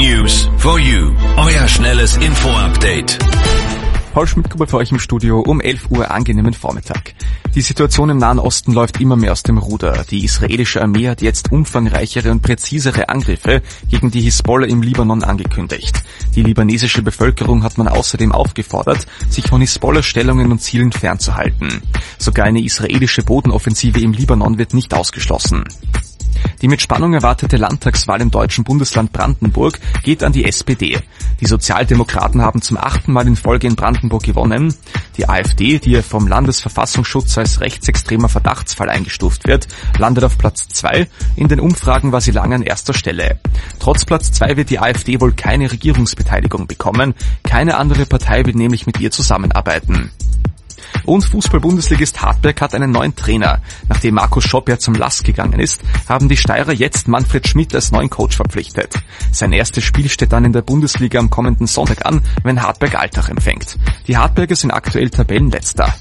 News for you. Euer schnelles Info-Update. Paul Schmidtgruber für euch im Studio um 11 Uhr, angenehmen Vormittag. Die Situation im Nahen Osten läuft immer mehr aus dem Ruder. Die israelische Armee hat jetzt umfangreichere und präzisere Angriffe gegen die Hisbollah im Libanon angekündigt. Die libanesische Bevölkerung hat man außerdem aufgefordert, sich von Hisbollah-Stellungen und Zielen fernzuhalten. Sogar eine israelische Bodenoffensive im Libanon wird nicht ausgeschlossen. Die mit Spannung erwartete Landtagswahl im deutschen Bundesland Brandenburg geht an die SPD. Die Sozialdemokraten haben zum 8. Mal in Folge in Brandenburg gewonnen. Die AfD, die ja vom Landesverfassungsschutz als rechtsextremer Verdachtsfall eingestuft wird, landet auf Platz 2. In den Umfragen war sie lange an erster Stelle. Trotz Platz 2 wird die AfD wohl keine Regierungsbeteiligung bekommen. Keine andere Partei will nämlich mit ihr zusammenarbeiten. Und Fußball-Bundesligist Hartberg hat einen neuen Trainer. Nachdem Markus Schopp ja zum LASK gegangen ist, haben die Steirer jetzt Manfred Schmidt als neuen Coach verpflichtet. Sein erstes Spiel steht dann in der Bundesliga am kommenden Sonntag an, wenn Hartberg Alltag empfängt. Die Hartberger sind aktuell Tabellenletzter.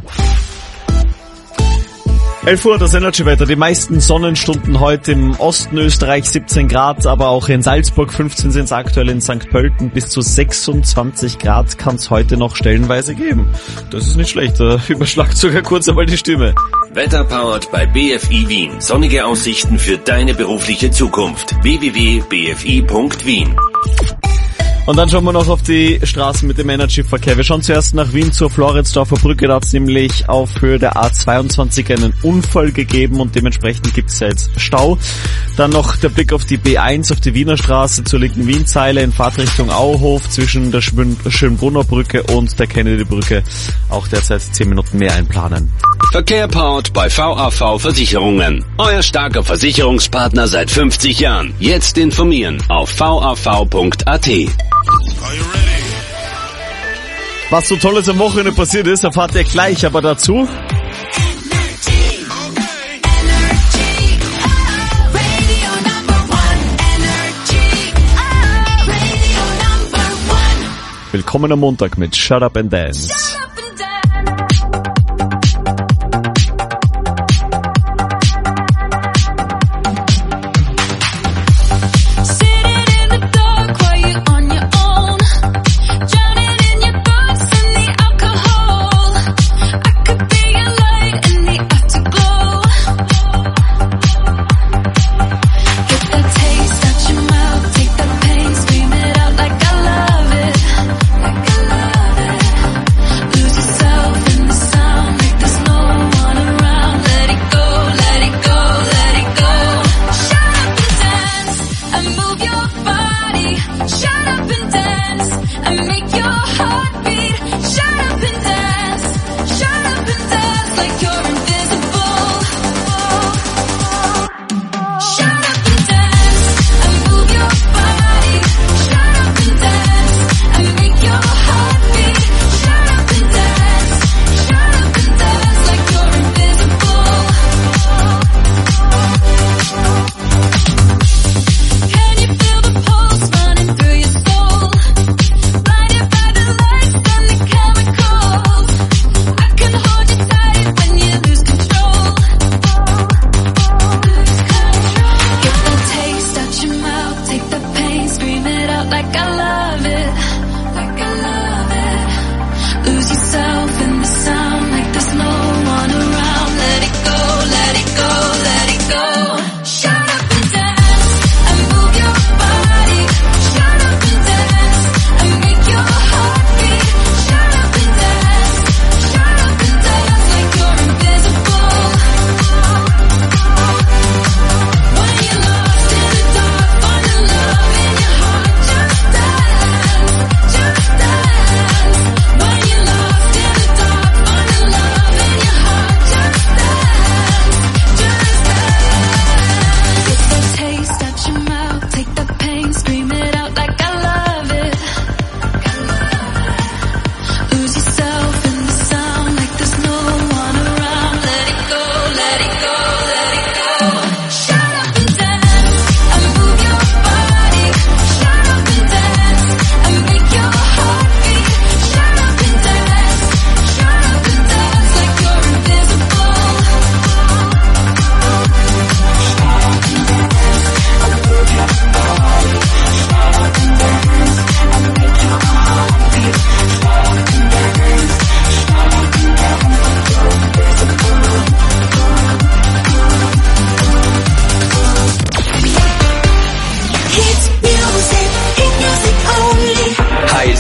11 Uhr, das Energy-Wetter. Die meisten Sonnenstunden heute im Osten Österreich, 17 Grad, aber auch in Salzburg 15 sind es aktuell, in St. Pölten bis zu 26 Grad kann es heute noch stellenweise geben. Das ist nicht schlecht, da überschlagt sogar kurz einmal die Stimme. Wetter powered bei BFI Wien. Sonnige Aussichten für deine berufliche Zukunft. www.bfi.wien. Und dann schauen wir noch auf die Straßen mit dem Energy-Verkehr. Wir schauen zuerst nach Wien zur Floridsdorfer Brücke. Da hat es nämlich auf Höhe der A22 einen Unfall gegeben und dementsprechend gibt es jetzt Stau. Dann noch der Blick auf die B1, auf die Wiener Straße zur linken Wienzeile in Fahrtrichtung Auhof zwischen der Schönbrunner Brücke und der Kennedy-Brücke. Auch derzeit 10 Minuten mehr einplanen. Verkehr powered bei VAV Versicherungen. Euer starker Versicherungspartner seit 50 Jahren. Jetzt informieren auf vav.at. Was so Tolles am Wochenende passiert ist, erfahrt ihr gleich, aber dazu willkommen am Montag mit Shut Up and Dance.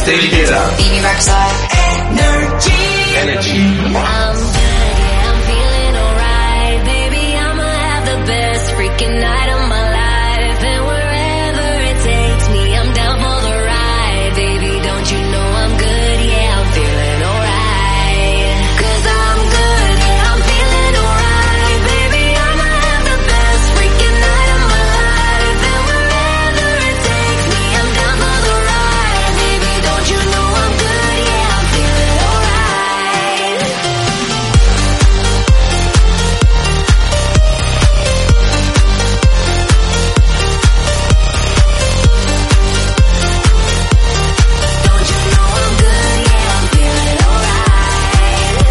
ligera. Baby Rockstar Energy. I'm good, yeah, I'm feeling alright. Baby, I'ma have the best freaking night of my life. And wherever it takes me, I'm down for the ride. Baby, don't you know I'm good, yeah, I'm feeling alright. 'Cause I'm good, yeah, I'm feeling alright. Baby, I'ma have the best freaking night of my life. And wherever it takes me, I'm down for the ride. Baby, don't you know I'm good, yeah, I'm feeling alright. Don't you know I'm good, yeah, I'm feeling alright.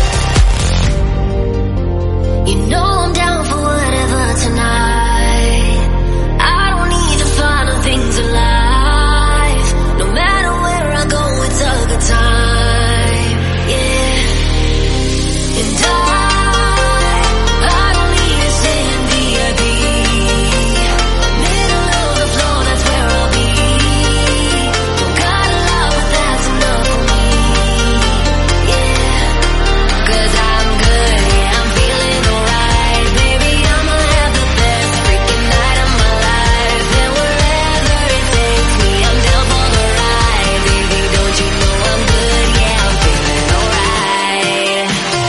You know I'm down for whatever tonight. I don't need the final things in life. No matter where I go, it's a good time. Yeah. And I don't need to stay in VIP. Middle of the floor, that's where I'll be. Don't got a lot, but that's enough for me. Yeah. 'Cause I'm good, yeah, I'm feeling alright. Baby, I'ma have the best freaking night of my life. And wherever it takes me, I'm down for the ride. Baby, don't you know I'm good, yeah, I'm feeling alright.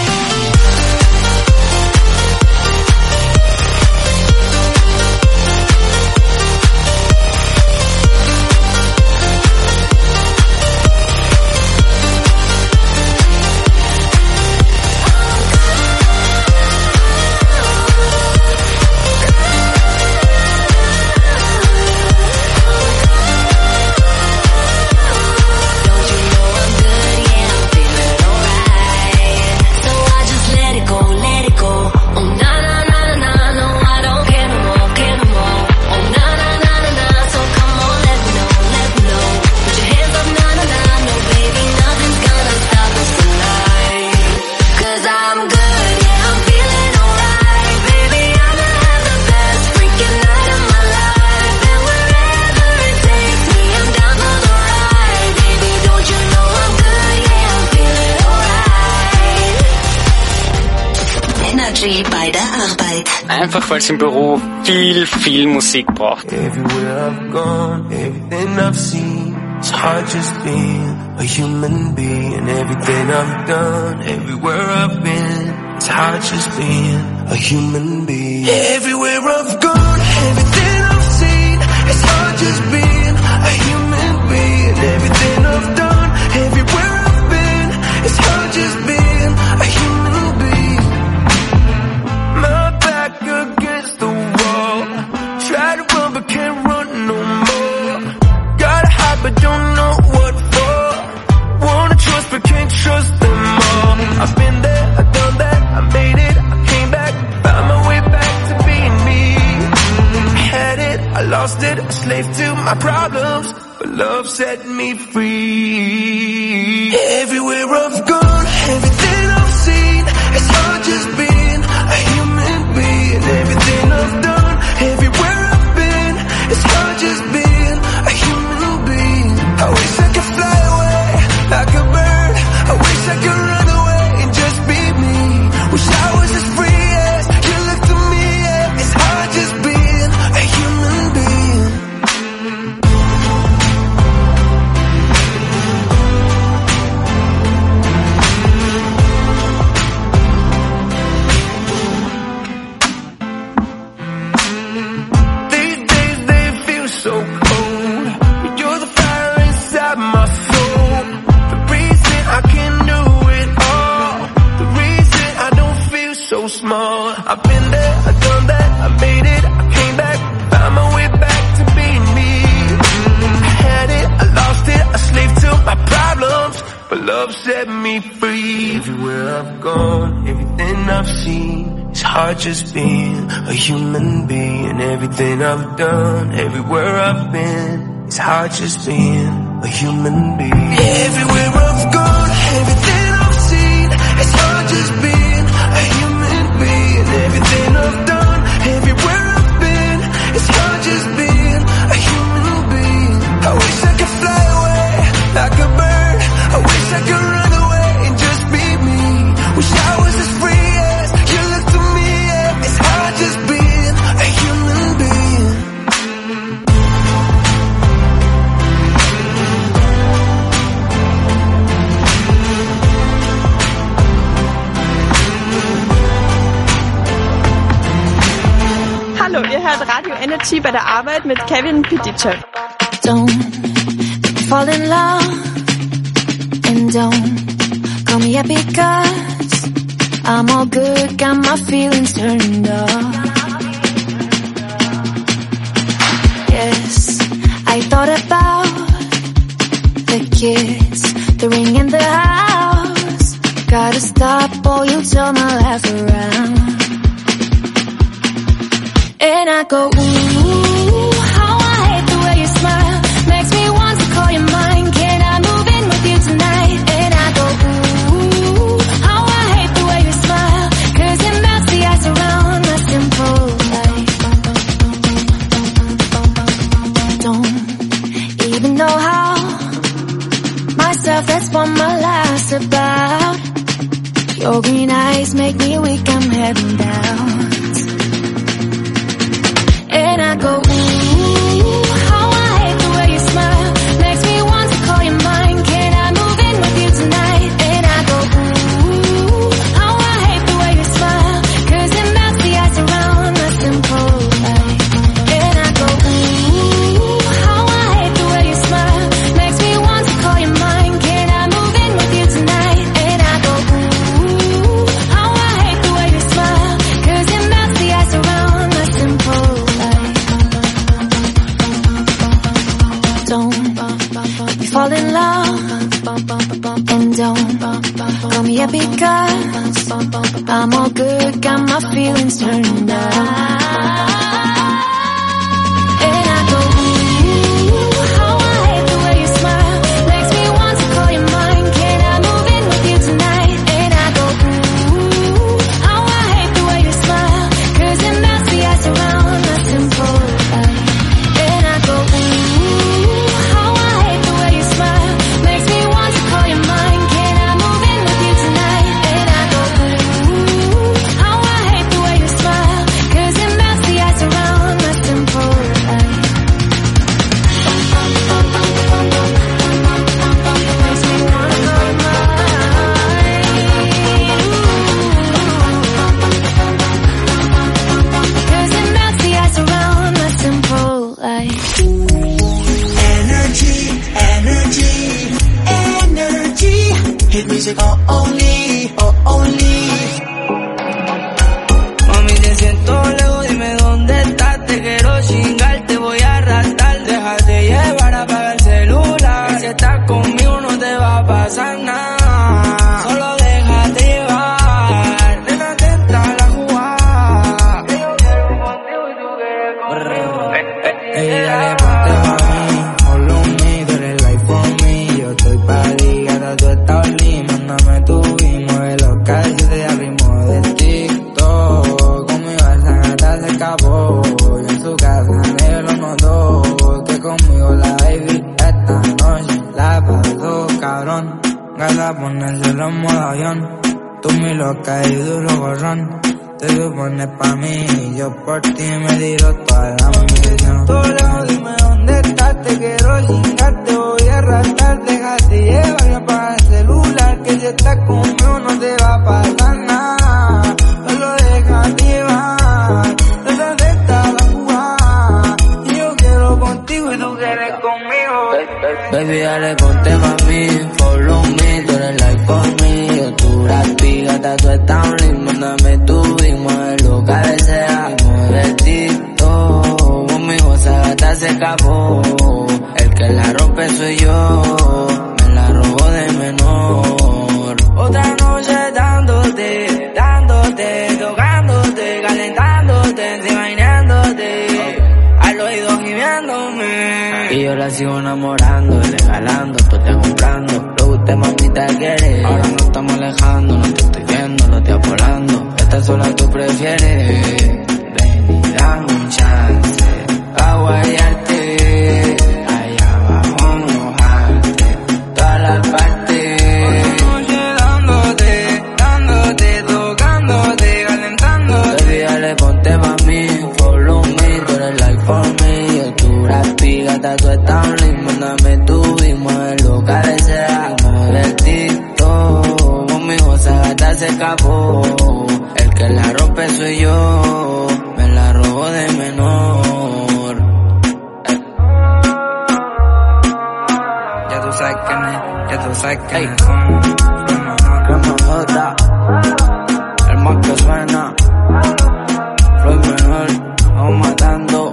Don't you know I'm good, yeah, I'm feeling alright. So I just let it go, let it go. Oh na na na na na, no I don't care no more, care no more. Oh na na na na na, so come on, let me know, let me know. Put your hands up, na na na, no baby, nothing's gonna stop us tonight. 'Cause I'm good, yeah, I'm feeling alright. Baby, I'ma have the best freaking night of my life. And wherever it takes me, I'm down for the ride. Baby, don't you know I'm good, yeah, I'm feeling alright. Energy bei der Arbeit. Einfach weil es im Büro viel Musik braucht. Everywhere I've gone, everything I've seen, it's hard just being a human being. Everything I've done, everywhere I've been, it's hard just being a human being. Everywhere I've gone, everything I've seen, it's hard just being a human being. Everything I've done, everywhere I've been, it's hard just being a human being. My back against the wall, try to run but can't run no more. Gotta hide but don't know what for. Wanna trust but can't trust them all. I've been there, I've done that, I made it, I came back, found my way back to being me. I had it, I lost it, a slave to my problems, but love set me free. Everywhere I've gone, everything I've seen, it's hard just being a human being. Everything I've done, everywhere I've been, it's hard just being a human being. I wish I could fly away like a bird. I wish I could run away and just be me. Wish I was as free as you look to me. Yeah. It's hard just being a human being. These days they feel so cold, but you're the fire inside my soul. The reason I can do it all, the reason I don't feel so small. I've been there, I've done that, I made it, I came back, found my way back to being me. I had it, I lost it, a slave to my problems, but love set me free. Everywhere I've gone, everything I've seen, it's hard just being a human being. Everything I've done, everywhere I've been, it's hard just being a human being. Everywhere I've gone, everything I've seen, it's hard just being a human being. Everything I've done, everywhere I've been, it's hard just being a human being. I wish I could fly away like a bird. Energy bei der Arbeit mit Kevin Pitychev. Don't fall in love and don't call me up because I'm all good, got my feelings turned off. Yes, I thought about the kids, the ring in the house. Gotta stop or you'll turn my life around. And I go, ooh, how I hate the way you smile. Makes me want to call you mine. Can I move in with you tonight? And I go, ooh, how I hate the way you smile. 'Cause it melts the ice around my simple life. Don't even know how. Myself, that's what my life's about. Your green eyes make me weak, I'm heading down. And I go, ooh, how I hate the way you smile. Makes me want to call you mine. Can I move in with you tonight? And I go, ooh, how I hate the way you smile. 'Cause it melts the ice around my simple life. And I go, ooh, how I hate the way you smile. Makes me want to call you mine. Can I move in with you tonight? And I go, ooh, how I hate the way you smile. 'Cause it melts the ice around my simple life. Don't fall in love and don't call me up because I'm all good, got my feelings turned on. And I go, ooh, how I hate the way you smile. Makes me want to call you mine. Can I move in with you tonight? And I go, ooh, how I hate the way you smile. 'Cause it melts the ice around my simple life. And I go, ooh, how I hate the way you smile. Makes me want to call you mine. Can I move in with you tonight? And I go, ooh, how I hate the way you smile. 'Cause it melts the ice around my simple life. Makes me wanna call you mine. 'Cause it melts the ice around my simple life. Energy, energy, energy. Hit music only, only. Mami, te siento lejos, dime dónde estás. Te quiero chingar, te voy a arrastrar. Déjate llevar, apaga el celular. Si estás conmigo no te va a pasar nada. Solo déjate llevar. Nena, atenta a la jugada. Que yo quiero contigo y tú quieres conmigo. Dale, ponte pa' mí, follow me, tú eres like for me. Yo estoy pa' ti, gata, tú estás lit. Mándame tu beat, mueve los callos de ritmo de TikTok. Conmigo esa gata se escapó, y en su casa negro los notó. Que conmigo la baby esta noche la pasó, cabrón. Gata, ponérselo en modo avión. Tú mi loca y duro gorrón. Te supones pa' mí, yo por ti me tiro toda la munición. Todo lejos, dime dónde estás, te quiero chingar, te voy a arrastrar. Déjate llevar y apaga el celular, que si estás conmigo no te va a pasar nada. Solo déjate llevar, déjate estar a jugar. Y yo quiero contigo y tú quieres conmigo. Baby, dale, ponte pa' mí, follow me, tú eres like for me. Yo tu rapi, gata, tú estás un ritmo. Mándame tu beat, mueve lo cabecea. Mueve el TikTok, conmigo esa gata se escapó. El que la rompe soy yo, me la robó de menor. Otra noche dándote, tocándote, calentándote, imaginándote. Al oído gimiéndome. Y yo la sigo enamorando, regalando, tú te comprando. Lo que usted mamita quiere. Ahora no estamos alejando, no te estoy viendo, no te apolando. Esta sola tú prefieres. Ven y dame un chance, pa' guayarte. Allá abajo mojarte, todas las partes. Otra noche dándote, tocándote, calentándote. Baby, dale, ponte pa' mí, follow me, tú eres like for me. Yo tu rapi, gata, tú estás un ritmo. Mándame tu beat, mueve lo cabecea. Mueve el TikTok, conmigo esa gata se escapó. El que la rompe soy yo, me la robó de menor. ya tú sabes quiénes son. Que me gusta, el más que suena. Floyd Menor, vamos matando.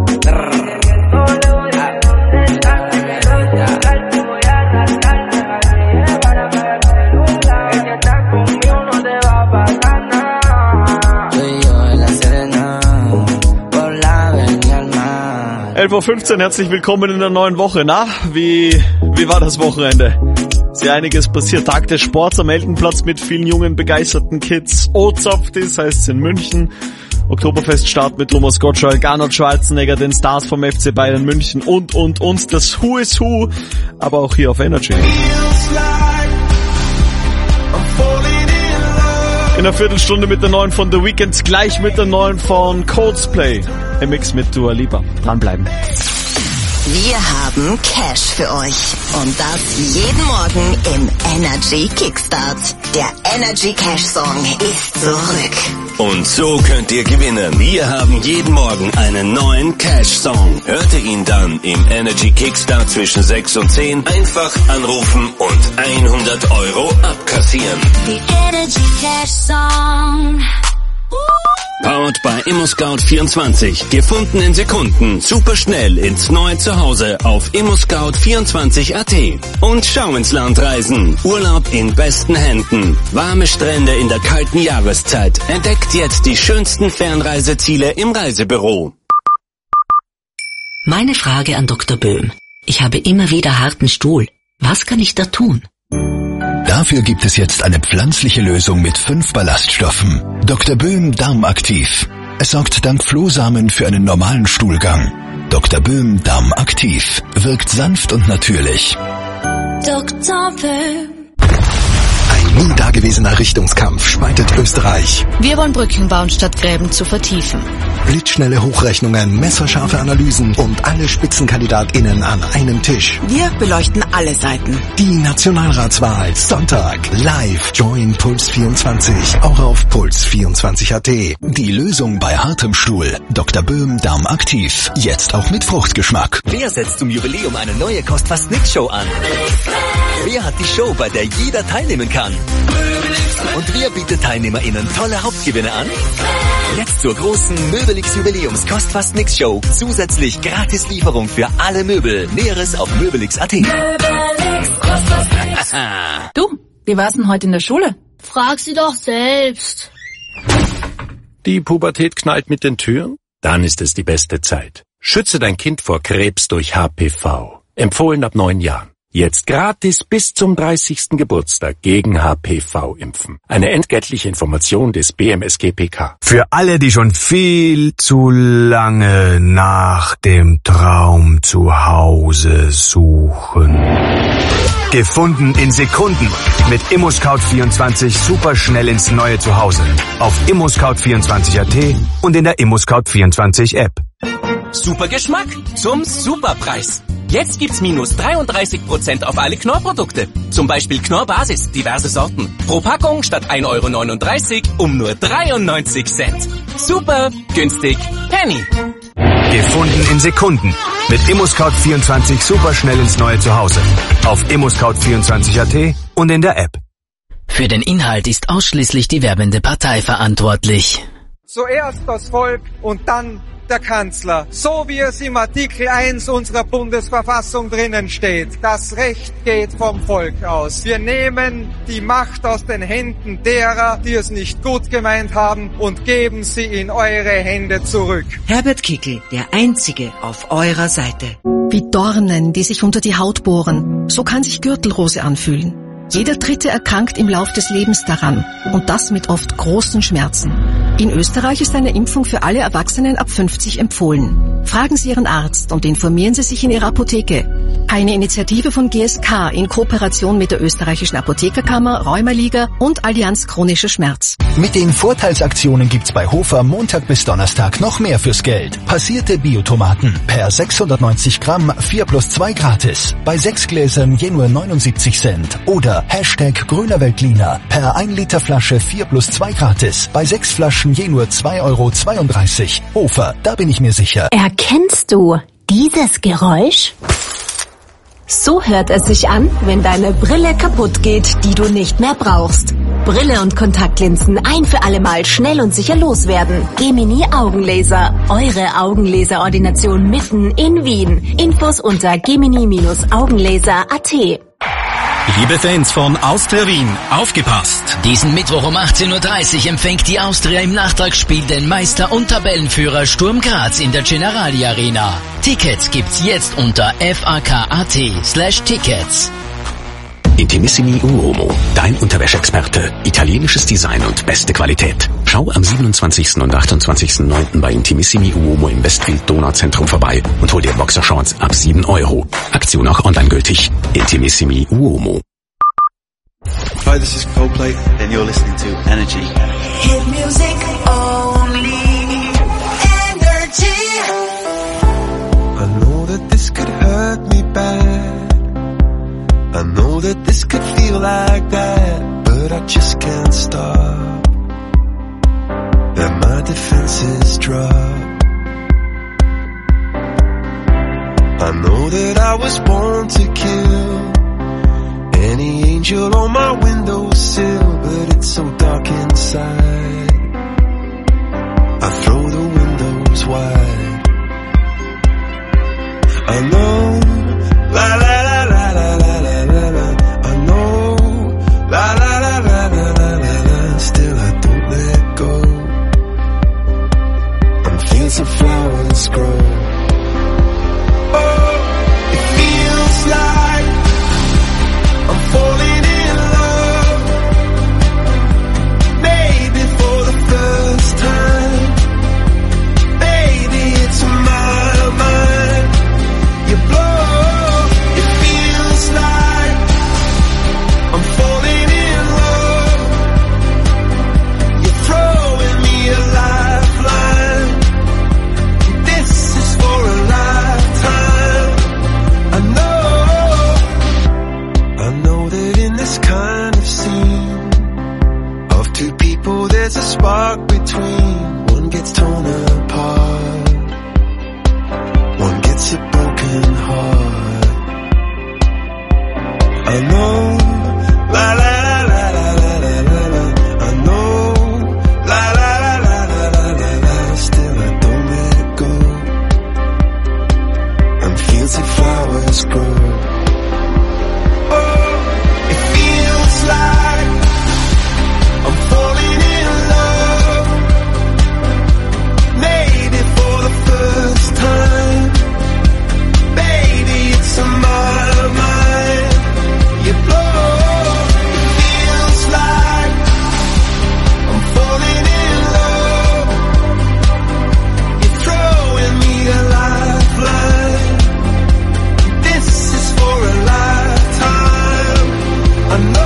Uhr 15, herzlich willkommen in der neuen Woche. Na, wie war das Wochenende? Sehr einiges passiert. Tag des Sports am Eltenplatz mit vielen jungen, begeisterten Kids. Ozapftis heißt es in München. Oktoberfeststart mit Thomas Gottschalk, Arnold Schwarzenegger, den Stars vom FC Bayern München und. Das Who is Who, aber auch hier auf Energy. In einer Viertelstunde mit der neuen von The Weeknd, gleich mit der neuen von Coldplay. Im Mix mit Dua Lipa. Dranbleiben. Wir haben Cash für euch. Und das jeden Morgen im Energy Kickstart. Der Energy Cash Song ist zurück. Und so könnt ihr gewinnen. Wir haben jeden Morgen einen neuen Cash-Song. Hört ihr ihn dann im Energy Kickstart zwischen 6 und 10, einfach anrufen und 100 € abkassieren. The Energy Cash Song. Powered by ImmoScout24. Gefunden in Sekunden. Super schnell ins neue Zuhause auf ImmoScout24.at. Und schau ins Land reisen. Urlaub in besten Händen. Warme Strände in der kalten Jahreszeit. Entdeckt jetzt die schönsten Fernreiseziele im Reisebüro. Meine Frage an Dr. Böhm. Ich habe immer wieder harten Stuhl. Was kann ich da tun? Dafür gibt es jetzt eine pflanzliche Lösung mit 5 Ballaststoffen. Dr. Böhm Darmaktiv. Es sorgt dank Flohsamen für einen normalen Stuhlgang. Dr. Böhm Darmaktiv. Wirkt sanft und natürlich. Dr. Böhm. Ein nie dagewesener Richtungskampf spaltet Österreich. Wir wollen Brücken bauen, statt Gräben zu vertiefen. Blitzschnelle Hochrechnungen, messerscharfe Analysen und alle SpitzenkandidatInnen an einem Tisch. Wir beleuchten alle Seiten. Die Nationalratswahl, Sonntag, live. Join Puls 24, auch auf Puls24.at. Die Lösung bei hartem Stuhl. Dr. Böhm Darmaktiv. Jetzt auch mit Fruchtgeschmack. Wer setzt zum Jubiläum eine neue Kost-Fast-Nix-Show an? Wer hat die Show, bei der jeder teilnehmen kann? Und wer bietet TeilnehmerInnen tolle Hauptgewinne an? Jetzt zur großen Möbelix Jubiläums Kost-Fast-Nix-Show. Zusätzlich Gratislieferung für alle Möbel. Näheres auf möbelix.at. Du, wie war's denn heute in der Schule? Frag sie doch selbst. Die Pubertät knallt mit den Türen? Dann ist es die beste Zeit. Schütze dein Kind vor Krebs durch HPV. Empfohlen ab 9 Jahren. Jetzt gratis bis zum 30. Geburtstag gegen HPV impfen. Eine entgeltliche Information des BMSG-PK. Für alle, die schon viel zu lange nach dem Traum zu Hause suchen. Gefunden in Sekunden. Mit ImmoScout24 super schnell ins neue Zuhause. Auf ImmoScout24.at und in der ImmoScout24 App. Super Geschmack zum Superpreis. Jetzt gibt's minus 33% auf alle Knorr-Produkte. Zum Beispiel Knorr-Basis, diverse Sorten. Pro Packung statt 1,39 € um nur 93 Cent. Super günstig. Penny. Gefunden in Sekunden. Mit ImmoScout24 super schnell ins neue Zuhause. Auf ImmoScout24.at und in der App. Für den Inhalt ist ausschließlich die werbende Partei verantwortlich. Zuerst das Volk und dann der Kanzler, so wie es im Artikel 1 unserer Bundesverfassung drinnen steht. Das Recht geht vom Volk aus. Wir nehmen die Macht aus den Händen derer, die es nicht gut gemeint haben, und geben sie in eure Hände zurück. Herbert Kickl, der Einzige auf eurer Seite. Wie Dornen, die sich unter die Haut bohren. So kann sich Gürtelrose anfühlen. Jeder Dritte erkrankt im Lauf des Lebens daran. Und das mit oft großen Schmerzen. In Österreich ist eine Impfung für alle Erwachsenen ab 50 empfohlen. Fragen Sie Ihren Arzt und informieren Sie sich in Ihrer Apotheke. Eine Initiative von GSK in Kooperation mit der österreichischen Apothekerkammer, Rheumaliga und Allianz Chronischer Schmerz. Mit den Vorteilsaktionen gibt's bei Hofer Montag bis Donnerstag noch mehr fürs Geld. Passierte Biotomaten per 690 Gramm 4+2 gratis. Bei 6 Gläsern je nur 79 Cent. Oder Hashtag grüner Weltliner per 1 Liter Flasche 4+2 gratis. Bei 6 Flaschen je nur 2,32 €. Hofer, da bin ich mir sicher. Erkennst du dieses Geräusch? So hört es sich an, wenn deine Brille kaputt geht, die du nicht mehr brauchst. Brille und Kontaktlinsen ein für alle Mal schnell und sicher loswerden. Gemini Augenlaser. Eure Augenlaserordination mitten in Wien. Infos unter gemini-augenlaser.at. Liebe Fans von Austria Wien, aufgepasst! Diesen Mittwoch um 18.30 Uhr empfängt die Austria im Nachtragsspiel den Meister und Tabellenführer Sturm Graz in der Generali Arena. Tickets gibt's jetzt unter fak.at/tickets. Intimissimi Uomo, dein Unterwäscheexperte. Italienisches Design und beste Qualität. Schau am 27. und 28.09. bei Intimissimi Uomo im Westfield Donauzentrum vorbei und hol dir Boxershorts ab 7 €. Aktion auch online gültig. Intimissimi Uomo. Hi, this is Coldplay and you're listening to Energy. Hit music only. Energy. I know that this could hurt me bad. I know that this could feel like that, but I just can't stop. And my defenses drop. I know that I was born to kill any angel on my windowsill, but it's so dark inside. I throw the windows wide. I know, la la la la la la. La la la la la la la la. Still I don't let go. And fields of flowers grow. Oh, it feels like I'm falling in love. Maybe for the first time. Baby, it's my mind. You blow. It feels like I'm falling. There's a spark between. One gets torn apart. One gets a broken heart. I know. La la la la la la la la. I know. La la la la la la la la. Still I don't let go. And fields of flowers grow. Oh, it feels like I'm falling in. First time, baby, it's on my mind. You blow, it feels like I'm falling in love. You're throwing me a lifeline. This is for a lifetime. I know.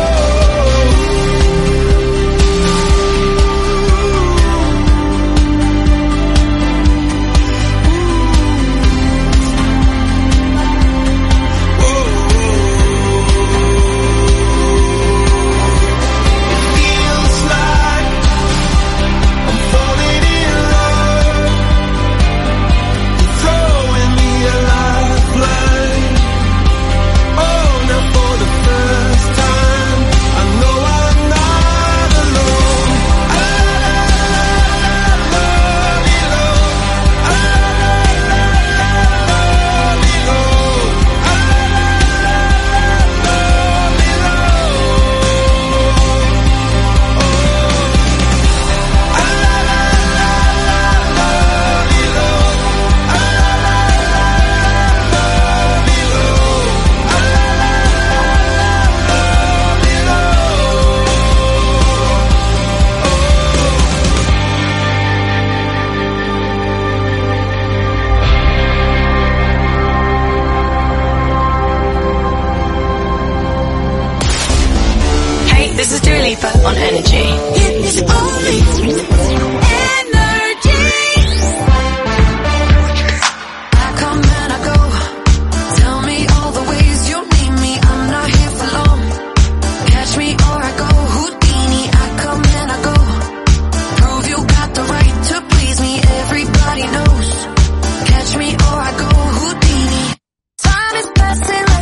On Energy. It's only Energy. I come and I go. Tell me all the ways you need me. I'm not here for long. Catch me or I go Houdini. I come and I go. Prove you got the right to please me. Everybody knows. Catch me or I go Houdini. Time is passing like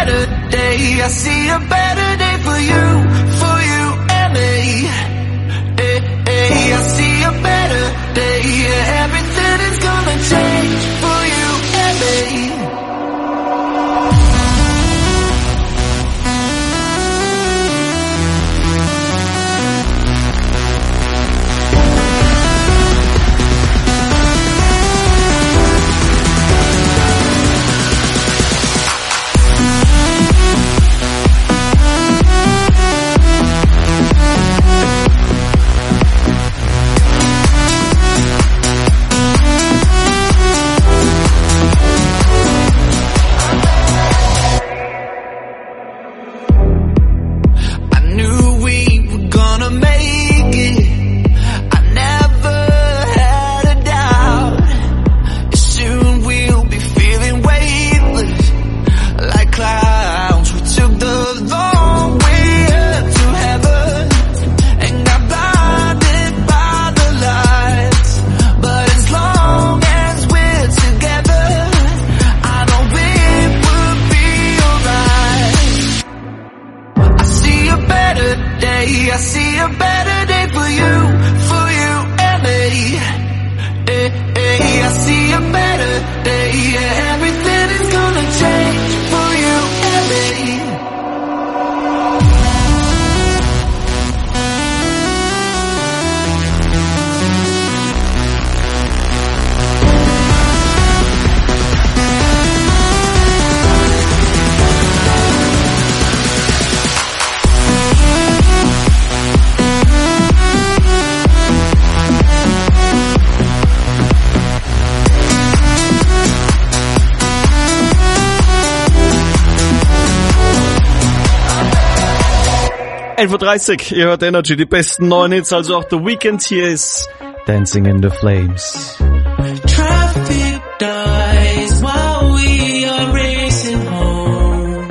better day. I see a better day for you and me. I see a better day. Yeah, everything is gonna change for you and me. I see a better day for you and me. I see a better day. Yeah, everything is gonna change for you and me. Uhr, ihr hört Energy, die besten neuen Hits, also auch The Weeknd. Hier ist Dancing in the Flames. Traffic dies while we are racing home.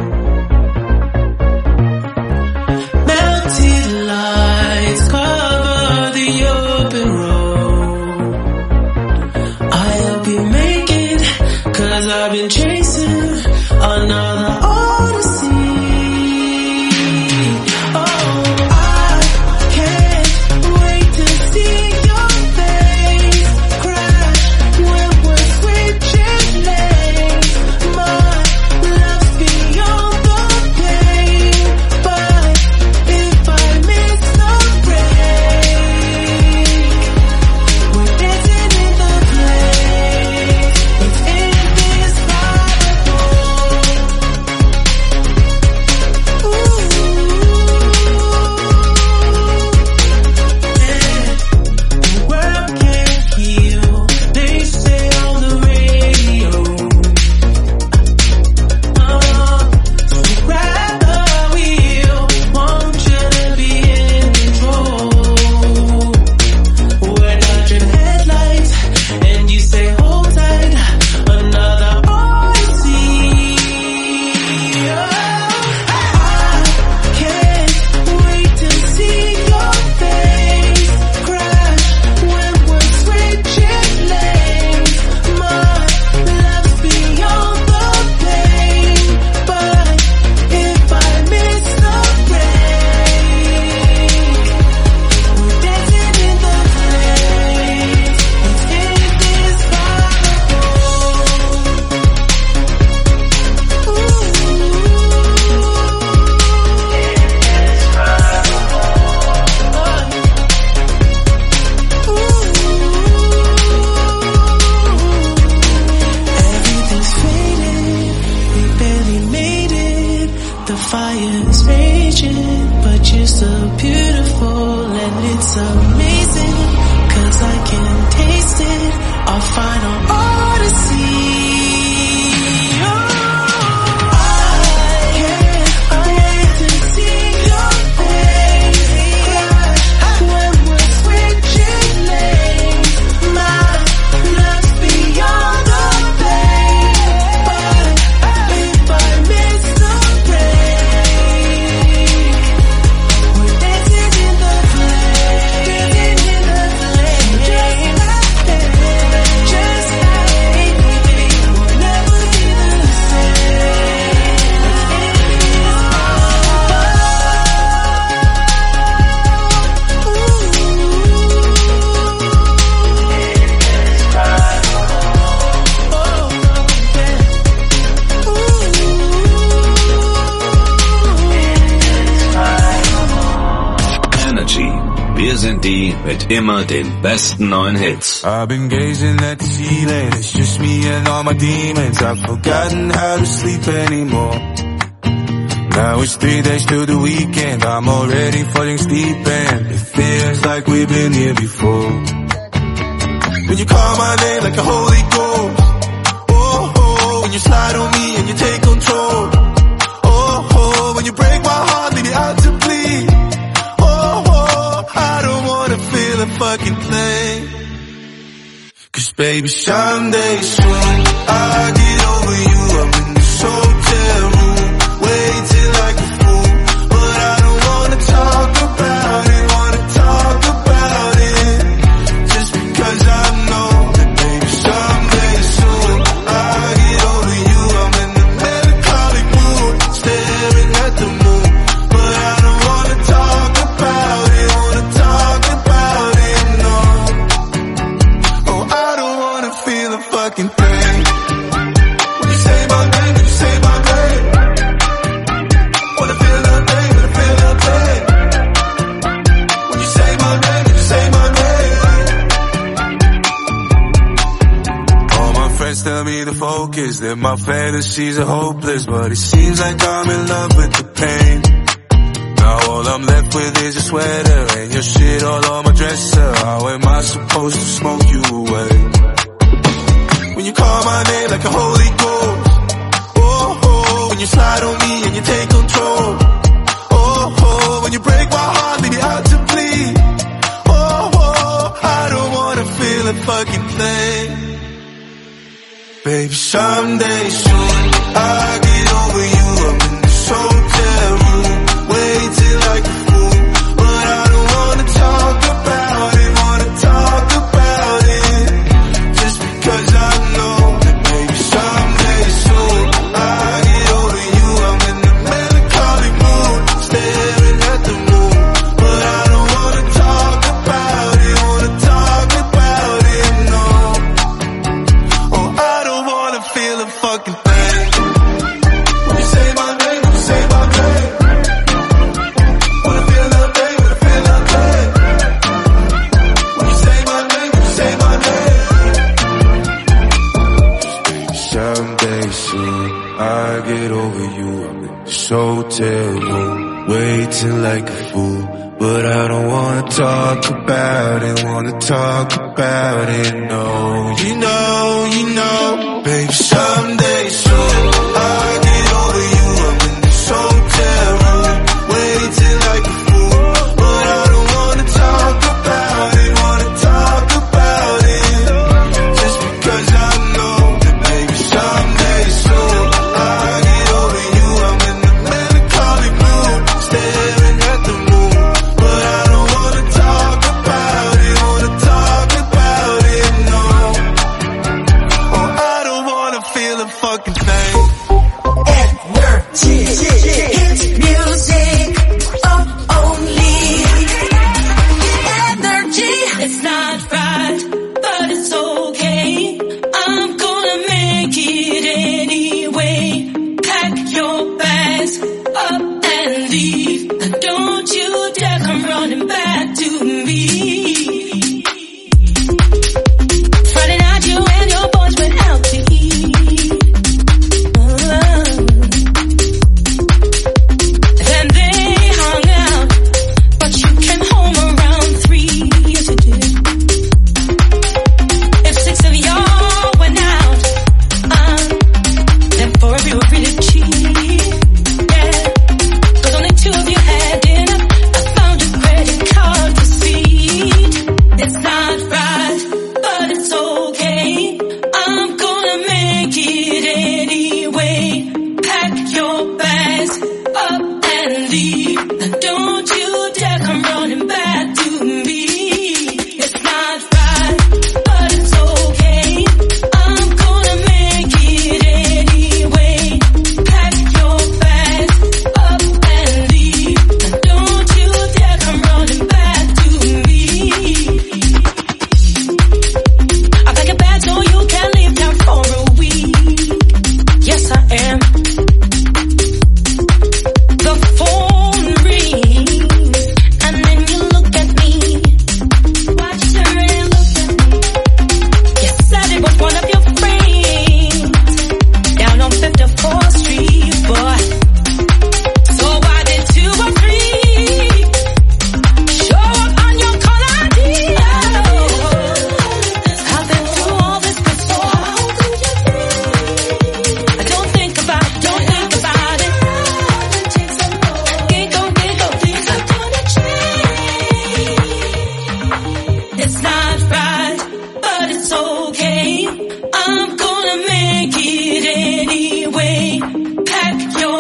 Melted lights cover the open road. I'll be making, 'cause I've been chasing another odyssey. Just R&D mit immer den besten neuen Hits. I've been gazing at the ceiling, it's just me and all my demons. I've forgotten how to sleep anymore. Now it's 3 days to the weekend, I'm already falling asleep and it feels like we've been here before. When you call my name like a Holy Ghost, oh, oh, when you slide on me and you take control, oh, oh, when you break my heart, leave me out to bleed, oh, oh, I don't wanna feel a fucking thing. Cause baby, someday soon, I'll get over you, I'm in this hotel room, waiting like a fool, but I don't wanna talk about it, just because I know that baby someday soon I'll get over you. I'm in the melancholic mood, staring at the moon, but I don't wanna talk about it, no. Oh, I don't wanna feel a fucking thing. When you say my name, when you say my name, wanna feel nothing, wanna feel nothing. When you say my name, when you say my name. All my friends tell me to focus, that my fantasies are hopeless, but it seems like I'm in love with the pain. Now all I'm left with is your sweater and your shit all on my dresser. How am I supposed to smoke you away? When you call my name like a Holy Ghost, oh, oh, when you slide on me and you take control, oh, oh, when you break my heart, leave me out to bleed, oh, oh, I don't wanna feel a fucking thing. Baby, someday soon, I'll get over you, I'm in this hotel room, waiting like a fool, but I don't wanna talk about it, just because I know that baby someday soon, I'll get over you, I'm in the melancholic mood, staring at the moon, but I don't wanna talk about it, no. Oh, I don't wanna feel a fucking thing. When you say my name, when you say my name, wanna feel nothing, wanna feel nothing. When you say my name, when you say my name. Someday soon, I'll get over you, I'm in this hotel room, waiting like a fool, but I don't wanna talk about it, no. You know, baby, someday soon, I'll get over you, I'm in this hotel room, waiting like a fool, but I don't wanna talk about it, just because I know that baby someday soon, I'll get over you, I'm in the melancholic mood, staring at the moon, but I don't wanna talk about it, no. Oh, I don't wanna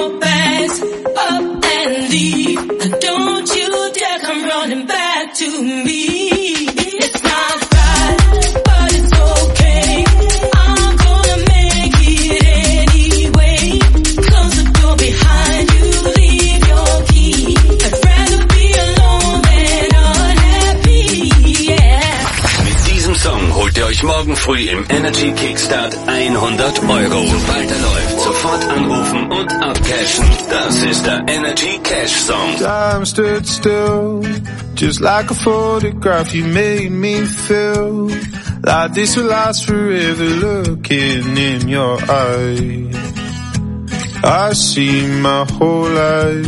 your bags up and leave. And don't you dare come running back to me. It's not right, but it's okay. I'm gonna make it anyway. Close the door behind you, leave your key. I'd rather be alone than unhappy, yeah. Mit diesem Song holt ihr euch morgen früh im Energy Kickstart 100 €. Sobald er läuft, sofort anrufen und abcashen. Das ist der Energy Cash Song. Time stood still, just like a photograph. You made me feel like this will last forever. Looking in your eyes, I see my whole life.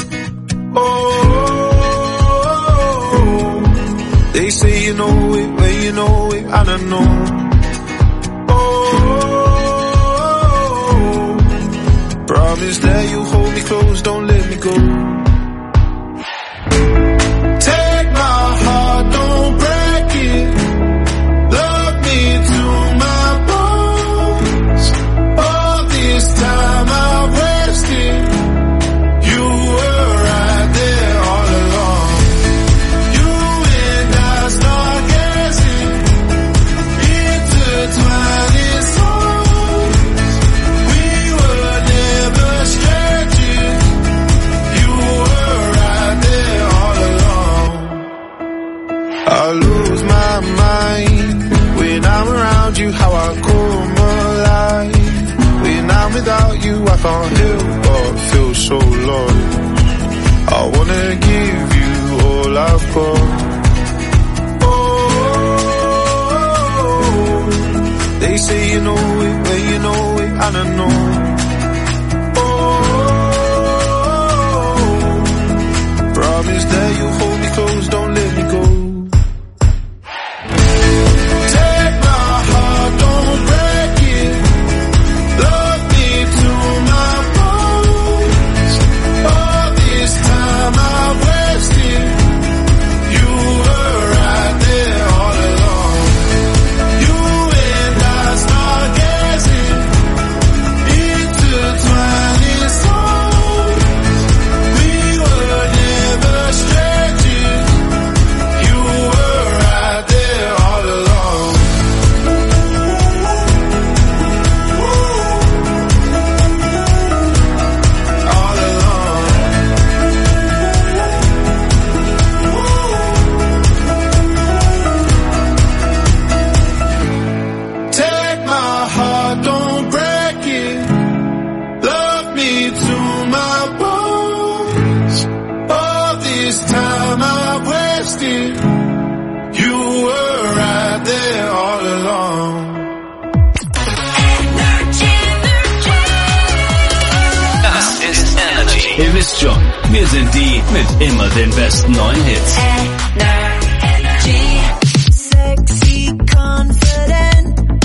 Oh, they say you know it when you know it, and I know. Promise that you hold me close, don't let me go. Take my heart, don't break it. Love me to my bones. All this time I've wasted. You were right there all along. You and I start guessing, intertwining souls. We were never strangers. You were right there all along. I lose my mind when I'm around you, how I come alive. When I'm without you, I can't help but feel so lost. I wanna give you all I've got. Oh, they say you know it when you know it, and I know. Promise that you hold me close, don't let me go. Take my heart, don't break it. Love me to my bones. All this time I've wasted. You were right there all along. You and I start guessing, intertwining souls. We were never strangers. You were right there all along. All along. Take my heart, don't break it. Love me to my bones. All this time I've wasted. You were right there all along. Das ist Energy. Ihr wisst schon, wir sind die mit immer den besten neuen Hits. Sexy, confident,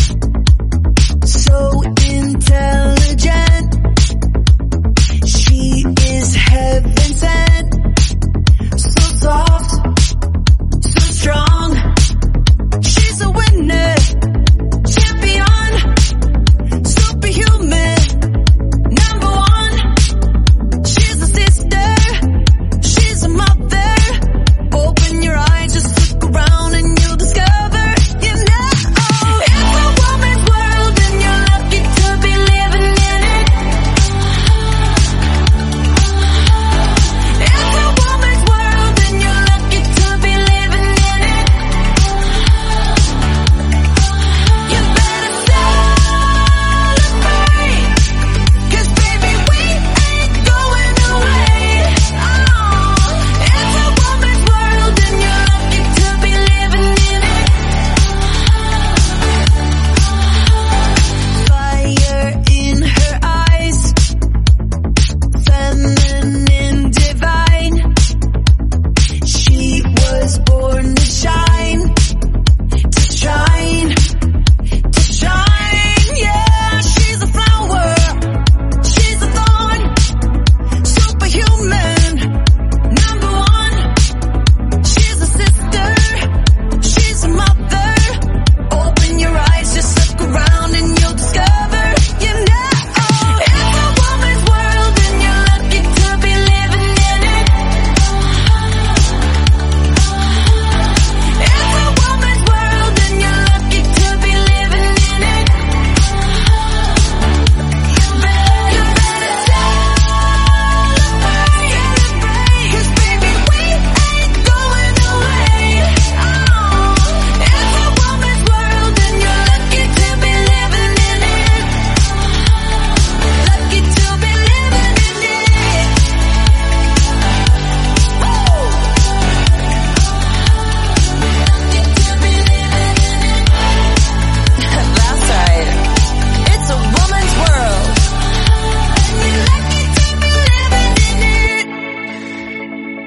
so intelligent. She is heaven sent, so soft, so strong. She's a winner, champion, superhuman, number one. She's a sister, she's a mother. Open your eyes.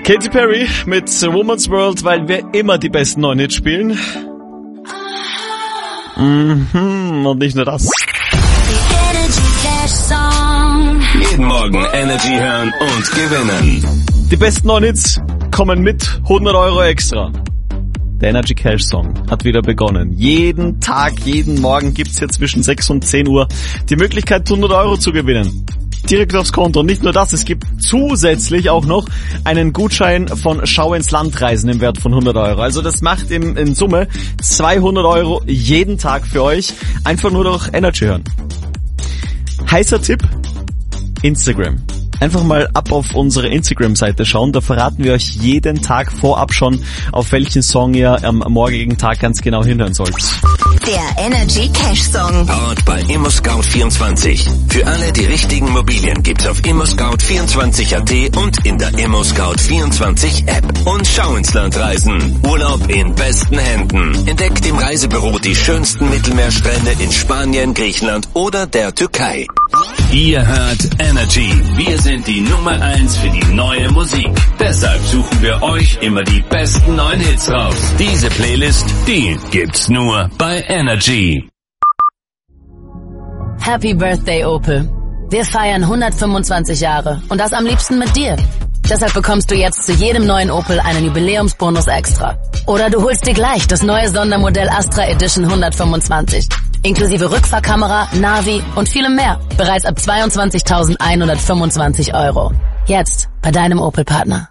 Katy Perry mit Woman's World, weil wir immer die besten neuen Hits spielen. Und nicht nur das. Jeden Morgen Energy hören und gewinnen. Die besten neuen Hits kommen mit 100 Euro extra. Der Energy Cash Song hat wieder begonnen. Jeden Tag, jeden Morgen gibt's hier zwischen 6 und 10 Uhr die Möglichkeit, 100 Euro zu gewinnen. Direkt aufs Konto. Und nicht nur das, es gibt zusätzlich auch noch einen Gutschein von Schau ins Land Reisen im Wert von 100 Euro. Also das macht in Summe 200 Euro jeden Tag für euch. Einfach nur durch Energy hören. Heißer Tipp, Instagram. Einfach mal ab auf unsere Instagram-Seite schauen, da verraten wir euch jeden Tag vorab schon, auf welchen Song ihr am morgigen Tag ganz genau hinhören sollt. Der Energy Cash Song. Powered bei ImmoScout24. Für alle die richtigen Immobilien gibt's auf ImmoScout24.at und in der ImmoScout24 App. Und schau ins Land reisen. Urlaub in besten Händen. Entdeckt im Reisebüro die schönsten Mittelmeerstrände in Spanien, Griechenland oder der Türkei. Ihr hört Energy. Wir sind die Nummer 1 für die neue Musik. Deshalb suchen wir euch immer die besten neuen Hits raus. Diese Playlist, die gibt's nur bei Energy. Happy Birthday, Opel. Wir feiern 125 Jahre und das am liebsten mit dir. Deshalb bekommst du jetzt zu jedem neuen Opel einen Jubiläumsbonus extra. Oder du holst dir gleich das neue Sondermodell Astra Edition 125. Inklusive Rückfahrkamera, Navi und vielem mehr. Bereits ab 22.125 Euro. Jetzt bei deinem Opel-Partner.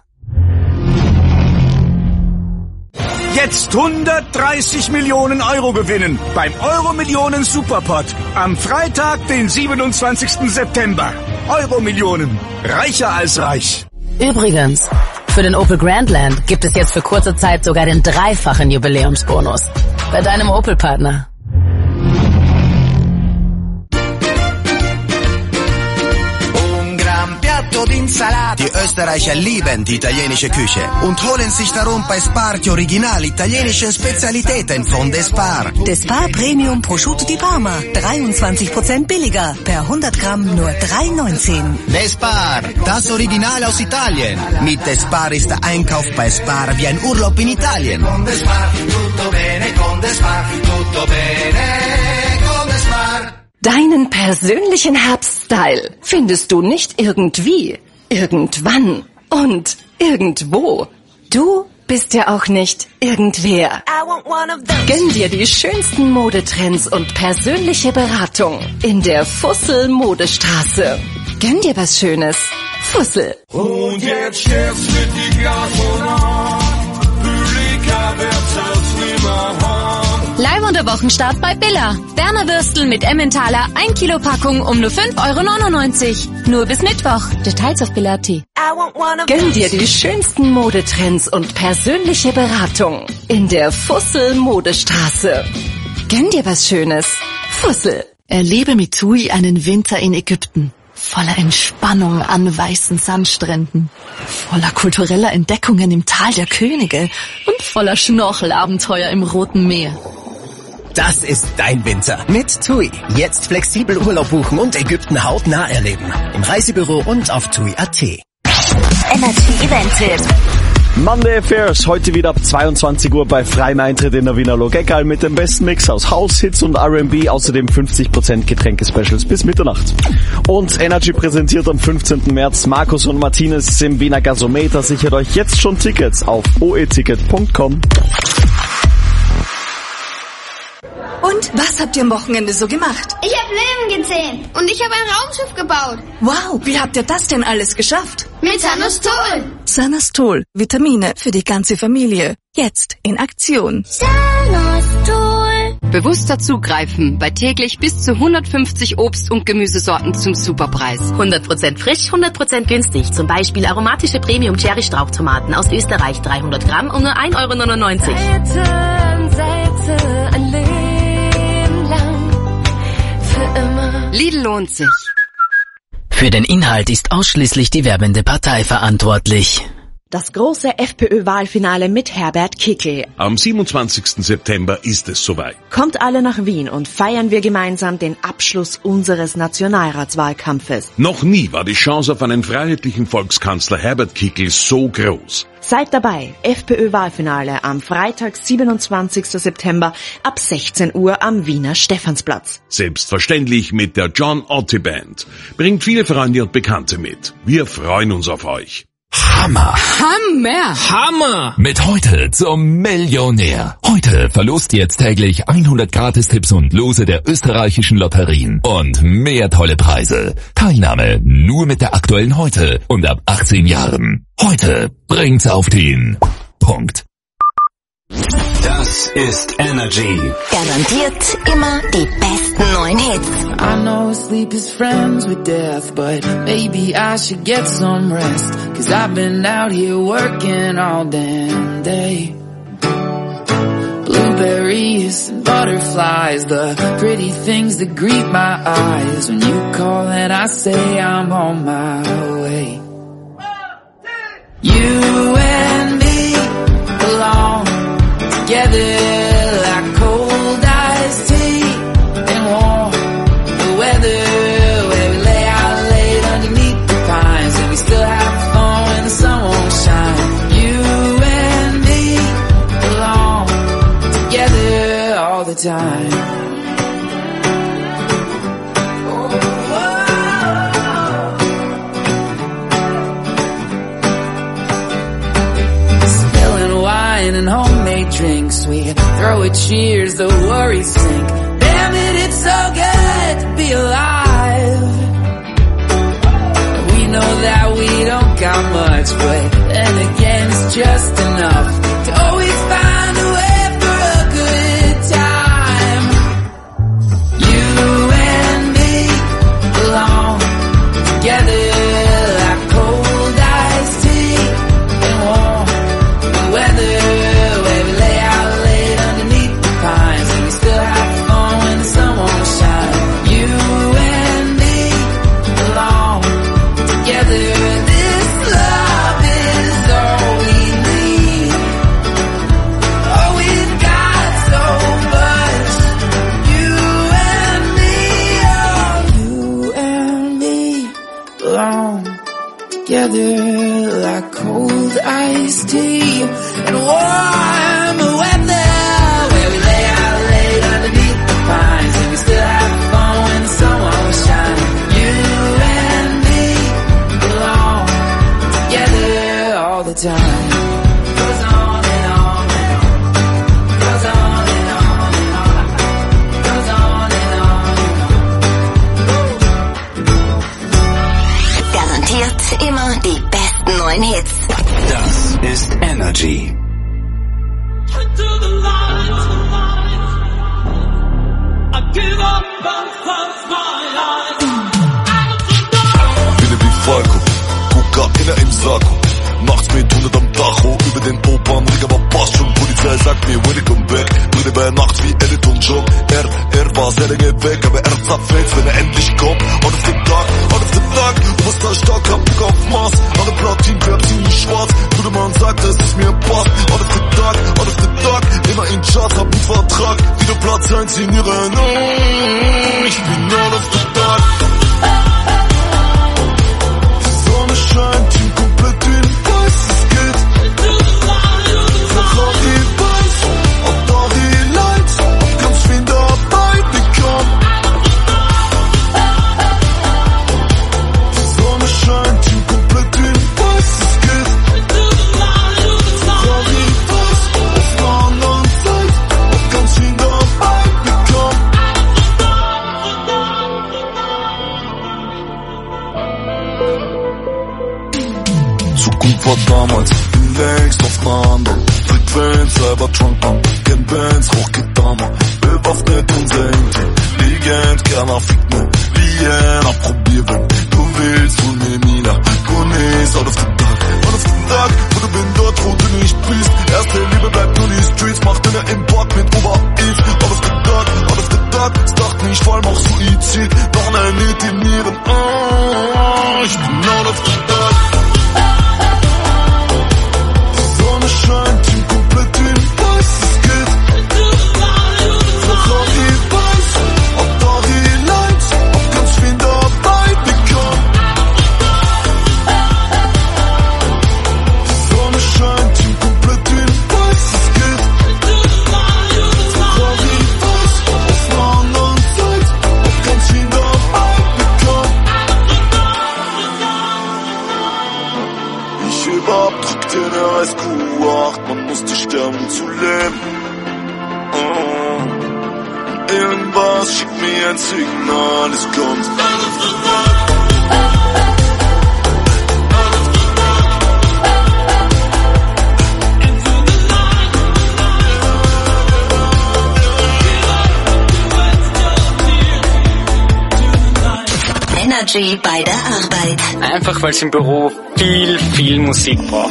Jetzt 130 Millionen Euro gewinnen beim Euro-Millionen Superpot. Am Freitag, den 27. September. Euro-Millionen. Reicher als reich. Übrigens, für den Opel Grandland gibt es jetzt für kurze Zeit sogar den 3-fachen Jubiläumsbonus. Bei deinem Opel-Partner. Die Österreicher lieben die italienische Küche und holen sich darum bei Spar die original italienischen Spezialitäten von Despar. Despar Premium Prosciutto di Parma. 23% billiger. Per 100 Gramm nur 3,19. Despar, das Original aus Italien. Mit Despar ist der Einkauf bei Spar wie ein Urlaub in Italien. Con Despar tutto bene, con Despar tutto bene, con Despar. Deinen persönlichen Herbststyle findest du nicht irgendwie, irgendwann und irgendwo. Du bist ja auch nicht irgendwer. Gönn dir die schönsten Modetrends und persönliche Beratung in der Fussel Modestraße. Gönn dir was Schönes. Fussel. Und jetzt steht's mit die Glaswohnung. Publika wird's aus Leihwunder Wochenstart bei Billa. Berner Würstel mit Emmentaler 1 Kilo Packung um nur 5,99 €. Nur bis Mittwoch. Details auf Billa.at. Gönn dir die schönsten Modetrends und persönliche Beratung in der Fussel Modestraße. Gönn dir was Schönes. Fussel. Erlebe mit TUI einen Winter in Ägypten. Voller Entspannung an weißen Sandstränden, voller kultureller Entdeckungen im Tal der Könige und voller Schnorchelabenteuer im Roten Meer. Das ist dein Winter mit TUI. Jetzt flexibel Urlaub buchen und Ägypten hautnah erleben. Im Reisebüro und auf TUI.at. Energy Event-Tipp. Monday Affairs, heute wieder ab 22 Uhr bei freiem Eintritt in der Wiener Logekal mit dem besten Mix aus House, Hits und R&B, außerdem 50% Getränke-Specials bis Mitternacht. Und Energy präsentiert am 15. März Markus und Martinez im Wiener Gasometer. Sichert euch jetzt schon Tickets auf oeticket.com. Und was habt ihr am Wochenende so gemacht? Ich habe Löwen gezähmt und ich habe ein Raumschiff gebaut. Wow, wie habt ihr das denn alles geschafft? Mit Sanostol. Sanostol, Vitamine für die ganze Familie. Jetzt in Aktion. Sanostol. Bewusster zugreifen bei täglich bis zu 150 Obst- und Gemüsesorten zum Superpreis. 100% frisch, 100% günstig. Zum Beispiel aromatische Premium-Cherry-Strauchtomaten aus Österreich, 300 Gramm um nur 1,99 €. Ein Leben lang. Für immer. Lidl lohnt sich. Für den Inhalt ist ausschließlich die werbende Partei verantwortlich. Das große FPÖ-Wahlfinale mit Herbert Kickl. Am 27. September ist es soweit. Kommt alle nach Wien und feiern wir gemeinsam den Abschluss unseres Nationalratswahlkampfes. Noch nie war die Chance auf einen freiheitlichen Volkskanzler Herbert Kickl so groß. Seid dabei, FPÖ-Wahlfinale am Freitag, 27. September ab 16 Uhr am Wiener Stephansplatz. Selbstverständlich mit der John Otti Band. Bringt viele Freunde und Bekannte mit. Wir freuen uns auf euch. Hammer! Hammer! Mit heute zum Millionär. Heute verlost jetzt täglich 100 Gratistipps und Lose der österreichischen Lotterien. Und mehr tolle Preise. Teilnahme nur mit der aktuellen Heute und ab 18 Jahren. Heute bringt's auf den Punkt. Das ist Energy. Garantiert immer die besten neuen Hits. I know sleep is friends with death, but maybe I should get some rest. 'Cause I've been out here working all damn day. Blueberries and butterflies, the pretty things that greet my eyes. When you call and I say I'm on my way. You and me belong together like cold iced tea and warm the weather, where we lay out late underneath the pines and we still have fun when the sun won't shine. You and me belong together all the time. Spilling wine and homemade drinks, we throw a cheers, the worries sink. Damn it, it's so good to be alive. We know that we don't got much, but then again it's just enough to always find a way for a good time. You and me belong together like cold iced tea and warm the weather, where we lay out late underneath the pines and we still have fun when the sun won't shine. You and me belong together. This love is all we need. Oh, we've got so much. You and me, oh, you and me belong together like cold iced tea and warm weather, where we lay out late underneath the pines and we still have fun when the sun won't shine. You and me belong together all the time. Goes on and on and on. Goes on and on and on. Goes on and on and on. Garantiert immer die besten neuen Hits. Das ist Energy. Bin wie Falco, Kokaine im Sakko. Nachts mit 100 am Tacho, über den Opernring, aber passt schon. Polizei sagt mir, when I come back. Brüder bei Nacht wie Edith und John. Er war sehr lange weg, aber er zerfällt, wenn er endlich kommt. Out of the dark, Oberster stark, hab Bock auf Mars. Alle Platin-Crap ziemlich schwarz. Brudermann sagt, dass es mir passt. Out of the dark, immer in Charts, hab einen Vertrag. Wieder Platz 1 in ihren ich bin out of the dark. Die Sonne scheint, Team komplett in weiß, es geht. Ferrari weiß, auch da die Lights, hab ganz viel dabei bekommen. Die Sonne scheint, Team komplett in weiß, es geht. Ferrari weiß, auf einer anderen Zeit, hab ganz viel dabei bekommen. Zukunft war damals, bin längst auf einer anderen Frequenz, Cybertrunk, man kennt Bands, Rocketama, bewaffnet unser Team, Legend, gerne fickt ne, Vienna, probier, wenn du willst, hol mir Mina, Gunis, out of the dark, wo du bin dort, wo du nicht bist, erste Liebe bleibt nur die Streets, macht in der Import mit Ober-Eve, out of the dark, es dacht nicht, vor allem auch Suizid, noch eine Lied in ihren, ich bin out of the dark. ich heb ab, drück dir ne SQ8, man musste sterben zu leben. Irgendwas schickt mir ein Signal, es kommt. Energy bei der Arbeit. Einfach weil es im Büro viel Musik braucht.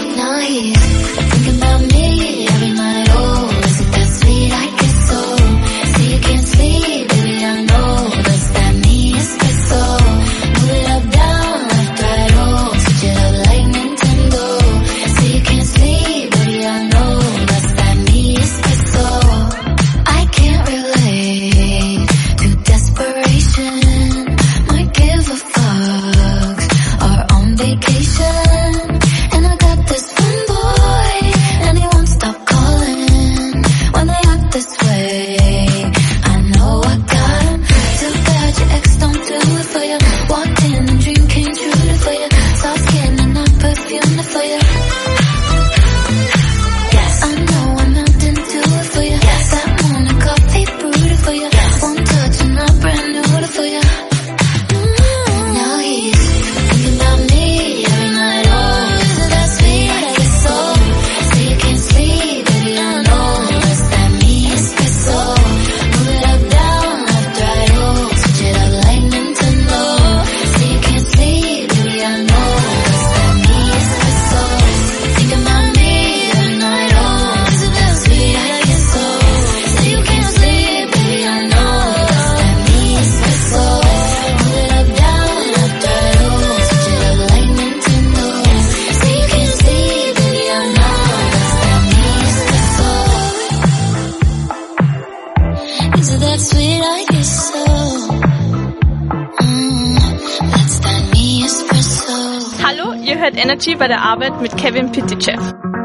Hallo, ihr hört Energy bei der Arbeit mit Kevin Pitychev.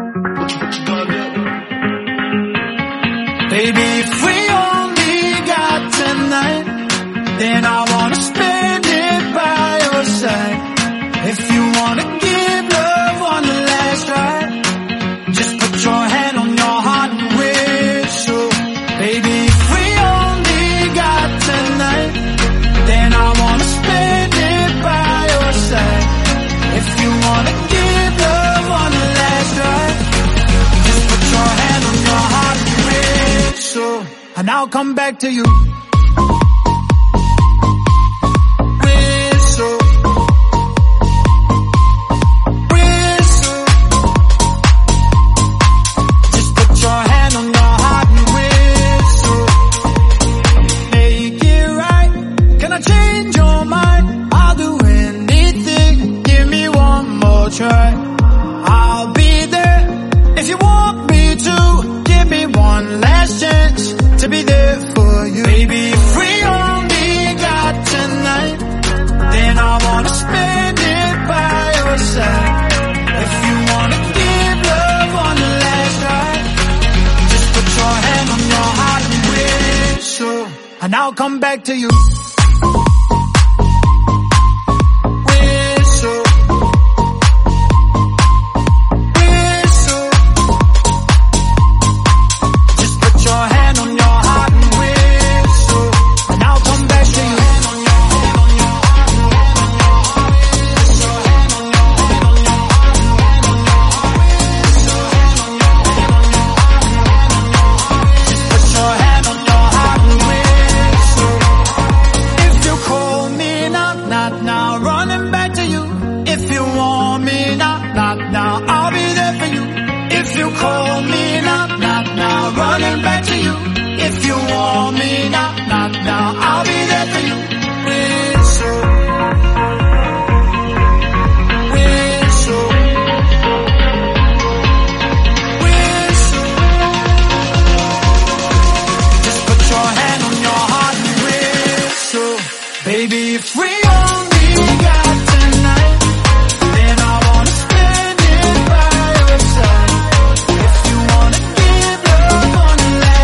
Baby, if we only got tonight, then I wanna spend it by your side. If you wanna give love one last try, just put your hand on your heart and whistle. Baby, if we only got tonight, then I wanna spend it by your side. If you wanna give love one last try, just put your hand on your heart and whistle, and I'll come back to you. Whistle, whistle, just put your hand on your heart and whistle. Make it right, can I change your mind? I'll do anything, give me one more try. I'll be there if you want me to. Give me one last chance to be there for you. Baby, if we only got tonight, then I wanna spend it by your side. If you wanna give love one last try, just put your hand on your heart and whistle, and I'll come back to you. Whistle, whistle, just put your hand on your heart and whistle, and I'll come back to you. Just put your hand on your heart and whistle. If you call me now, not now, running back to you. If you want me now, not now, I'll be there for you. If you call me now, not now, running back to you. If you want me now, not now, I'll be there for you. Whistle, whistle, whistle, just put your hand on your heart and whistle. Baby, if we only got tonight, then I wanna spend it by your side. If you wanna give love one last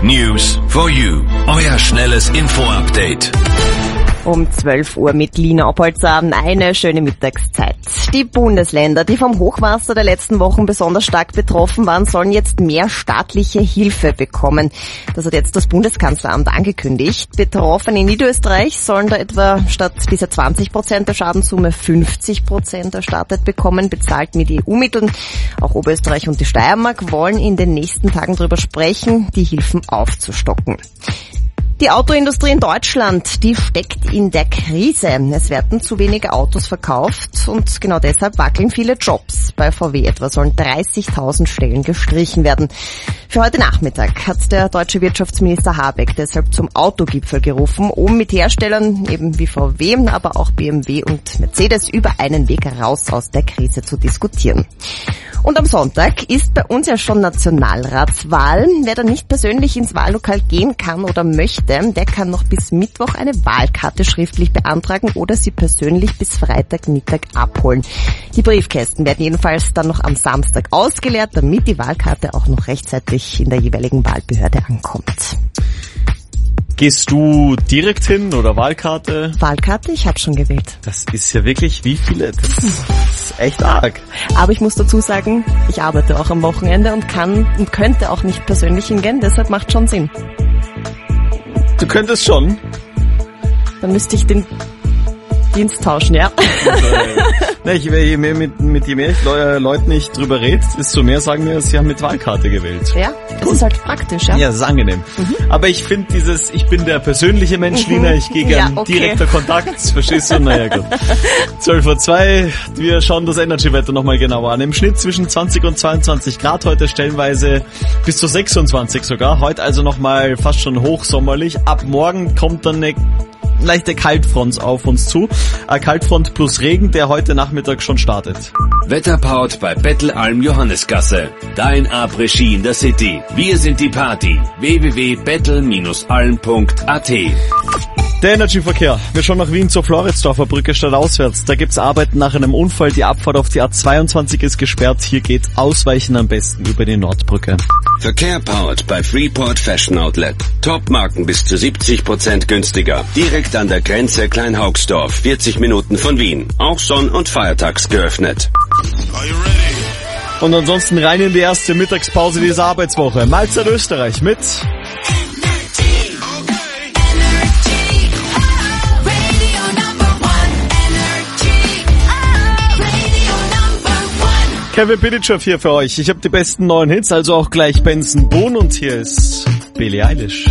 News for you. Euer schnelles Info-Update. Um 12 Uhr mit Lina Opolzer. Eine schöne Mittagszeit. Die Bundesländer, die vom Hochwasser der letzten Wochen besonders stark betroffen waren, sollen jetzt mehr staatliche Hilfe bekommen. Das hat jetzt das Bundeskanzleramt angekündigt. Betroffene in Niederösterreich sollen da etwa statt bisher 20% der Schadenssumme 50% erstattet bekommen, bezahlt mit EU-Mitteln. Auch Oberösterreich und die Steiermark wollen in den nächsten Tagen darüber sprechen, die Hilfen aufzustocken. Die Autoindustrie in Deutschland, die steckt in der Krise. Es werden zu wenige Autos verkauft und genau deshalb wackeln viele Jobs. Bei VW etwa sollen 30.000 Stellen gestrichen werden. Für heute Nachmittag hat der deutsche Wirtschaftsminister Habeck deshalb zum Autogipfel gerufen, um mit Herstellern eben wie VW, aber auch BMW und Mercedes über einen Weg raus aus der Krise zu diskutieren. Und am Sonntag ist bei uns ja schon Nationalratswahl. Wer da nicht persönlich ins Wahllokal gehen kann oder möchte, der kann noch bis Mittwoch eine Wahlkarte schriftlich beantragen oder sie persönlich bis Freitagmittag abholen. Die Briefkästen werden jedenfalls dann noch am Samstag ausgeleert, damit die Wahlkarte auch noch rechtzeitig in der jeweiligen Wahlbehörde ankommt. Gehst du direkt hin oder Wahlkarte? Wahlkarte, ich habe schon gewählt. Das ist ja wirklich, wie viele? Das ist echt arg. Aber ich muss dazu sagen, ich arbeite auch am Wochenende und kann und könnte auch nicht persönlich hingehen, deshalb macht schon Sinn. Du könntest schon. Dann müsste ich den Dienst tauschen, ja. Je mehr ich Leuten nicht drüber rede, desto mehr sagen mir, sie haben mit Wahlkarte gewählt. Ja, das ist halt praktisch, ja. Ja, das ist angenehm. Aber ich finde ich bin der persönliche Mensch, Lina, ich gehe gern direkter Kontakt, verstehst du? Naja, gut. 12:02 Uhr, wir schauen das Energy-Wetter nochmal genauer an. Im Schnitt zwischen 20 und 22 Grad, heute stellenweise bis zu 26 sogar. Heute also nochmal fast schon hochsommerlich. Ab morgen kommt dann eine leichte Kaltfront auf uns zu. Kaltfront plus Regen, der heute Nachmittag schon startet. Wetterpowered bei Bettelalm Johannesgasse. Dein Après-Ski in der City. Wir sind die Party. www.bettel-alm.at. Der Energy-Verkehr. Wir schauen nach Wien zur Floridsdorfer Brücke stadtauswärts. Da gibt's Arbeiten nach einem Unfall. Die Abfahrt auf die A22 ist gesperrt. Hier geht Ausweichen am besten über die Nordbrücke. Verkehr powered bei Freeport Fashion Outlet. Top-Marken bis zu 70% günstiger. Direkt an der Grenze Kleinhaugsdorf, 40 Minuten von Wien. Auch sonn- und feiertags geöffnet. Und ansonsten rein in die erste Mittagspause dieser Arbeitswoche. Mahlzeit Österreich mit Kevin Pitychev hier für euch. Ich habe die besten neuen Hits, also auch gleich Benson Boone und hier ist Billie Eilish.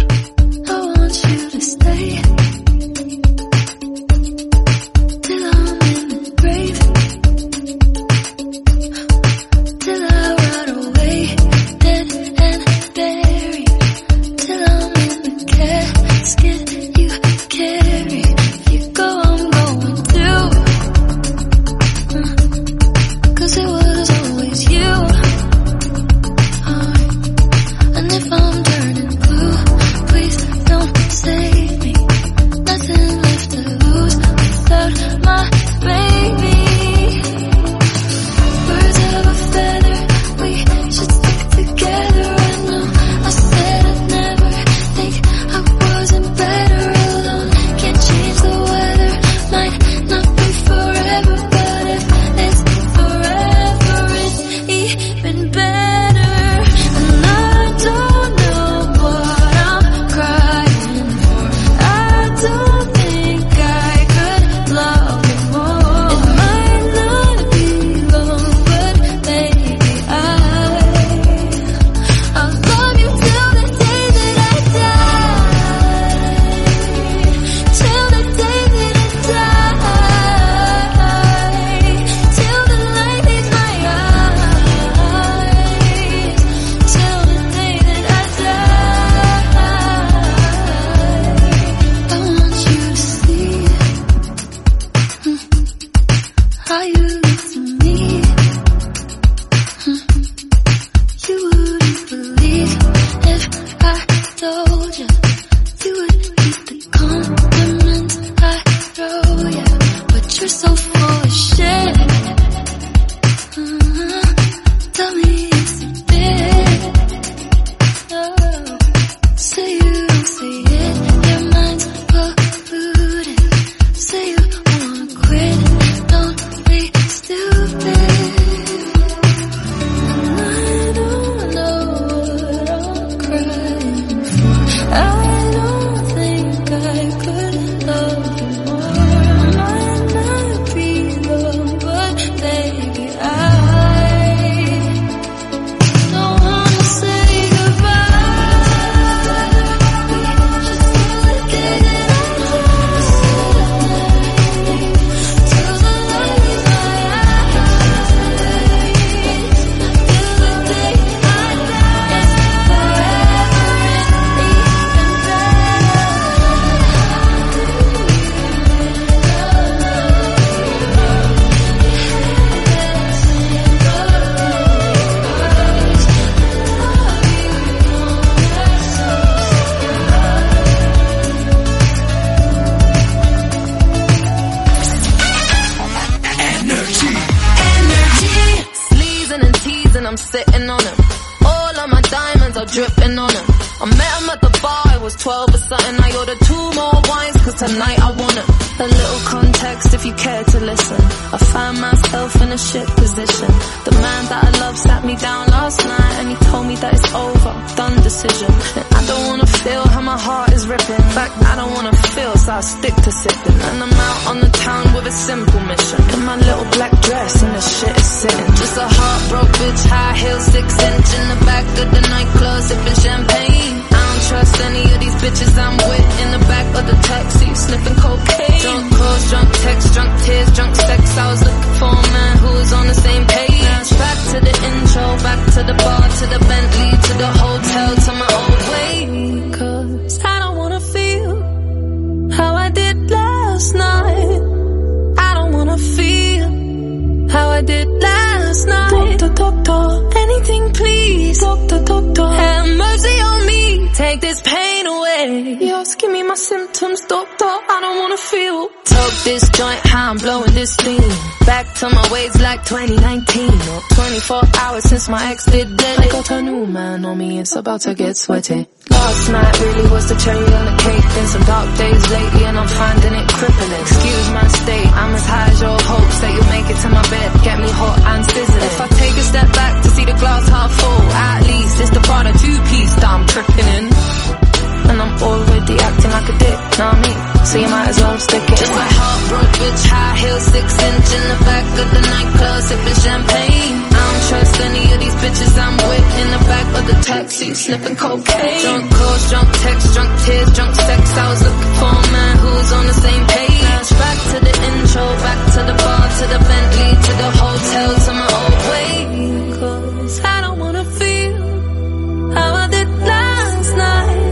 was 12 or something, I ordered 2 more wines, cause tonight I want a little context if you care to listen. I find myself in a shit position. The man that I love sat me down last night and he told me that it's over, done decision. And I don't wanna feel how my heart is ripping. In fact, I don't wanna feel, so I stick to sipping. And I'm out on the town with a simple mission. In my little black dress and the shit is sitting. Just a heartbroken bitch, high heels, 6-inch in the back of the nightclub, sipping champagne. I don't trust any of these bitches I'm with. In the back of the taxi, sniffing cocaine. Drunk calls, drunk texts, drunk tears, drunk sex. I was looking for a man who was on the same page. Back to the intro, back to the bar, to the Bentley, to the hotel, to my old way. Cause I don't wanna feel how I did last night. I don't wanna feel how I did last night. Doctor, anything please. Doctor, have mercy on me. Take this pain away. Yes, give me my symptoms, doctor. I don't wanna feel. Took this joint, how I'm blowing this steam. Back to my ways like 2019. Or 24 hours since my ex did dead. I got a new man on me, it's about to get sweaty. Last night really was the cherry on the cake. Been some dark days lately and I'm finding it crippling. Excuse my state, I'm as high as your hopes that you'll make it to my bed. Get me hot and sizzling. If I take a step back to see the glass half full, at least it's the Prada 2-piece that I'm tripping in. And I'm already acting like a dick, know me, so you might as well stick it. Just a heartbroken bitch, high heels, 6-inch in the back of the nightclub, sipping champagne. I don't trust any of these bitches I'm with. In the back of the taxi, sniffing cocaine. Drunk calls, drunk texts, drunk tears, drunk sex. I was looking for a man who was on the same page. Back to the intro, back to the bar, to the Bentley, to the hotel, to my old way. Cause I don't wanna feel how I did last night.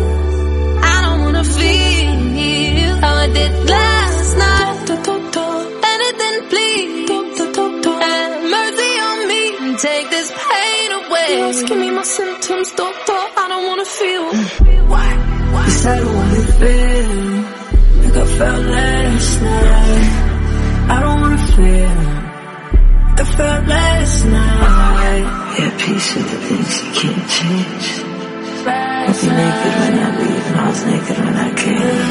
Feel how I did last night. Doctor, anything please. Doctor, have mercy on me and take this pain away. Yes, give me my symptoms, doctor. I don't wanna feel. You said I wanna feel like I felt last night. I don't wanna feel like I felt last night. Yeah, peace with the things you can't change. I'll be naked when I leave and I was naked when I came.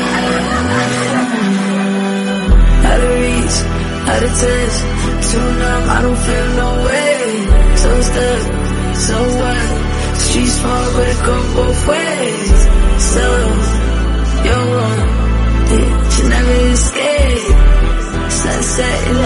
Out of reach, out of touch, too numb, I don't feel no way. So stuck, so what? Streets far but it go both ways. So, you're wrong, yeah, you never escape. Sunset in